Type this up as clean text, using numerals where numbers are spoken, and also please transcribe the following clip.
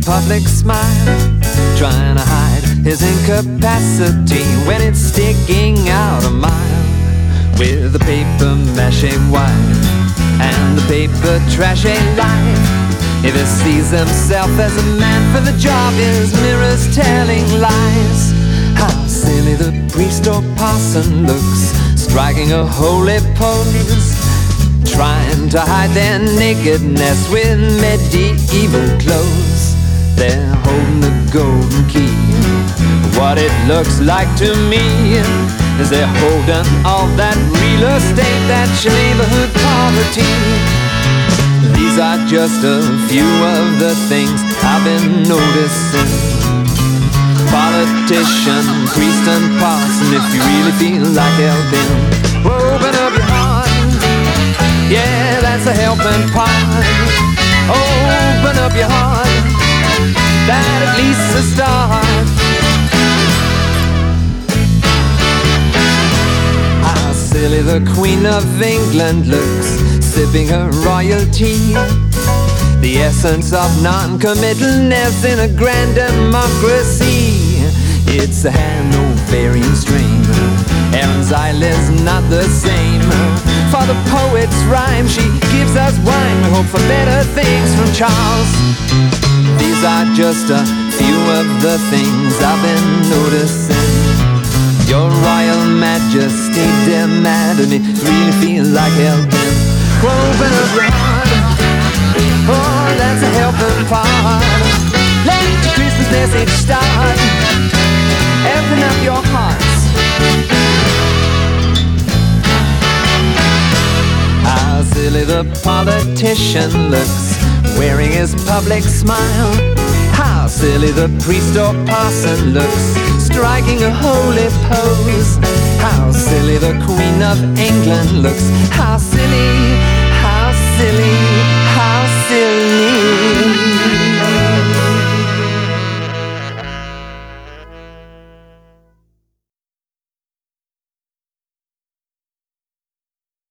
public smile, trying to hide his incapacity when it's sticking out a mile. With the paper mache wife and the paper trash life, if he sees himself as a man for the job, his mirror's telling lies. How silly the priest or parson looks, striking a holy pose, trying to hide their nakedness with medieval clothes. They're holding the golden key. What it looks like to me is they're holding all that real estate, that neighborhood poverty. These are just a few of the things I've been noticing. Politician, priest and parson, if you really feel like helping, open up your heart. Yeah, that's a helping part. Open up your heart, that at least a start. How silly the Queen of England looks, sipping her royalty, the essence of non-committalness in a grand democracy. It's a Hanoverian strain. Erin's eyelid's not the same. For the poet's rhyme, she gives us wine. We hope for better things from Charles. These are just a few of the things I've been noticing. Your Royal Majesty, dear madam, it really feels like helping. Open up your heart. Oh, that's a helping part. Let your Christmas message start. Open up your hearts. How silly the politician looks, wearing his public smile. How silly the priest or parson looks, striking a holy pose. How silly the Queen of England looks. How silly, how silly.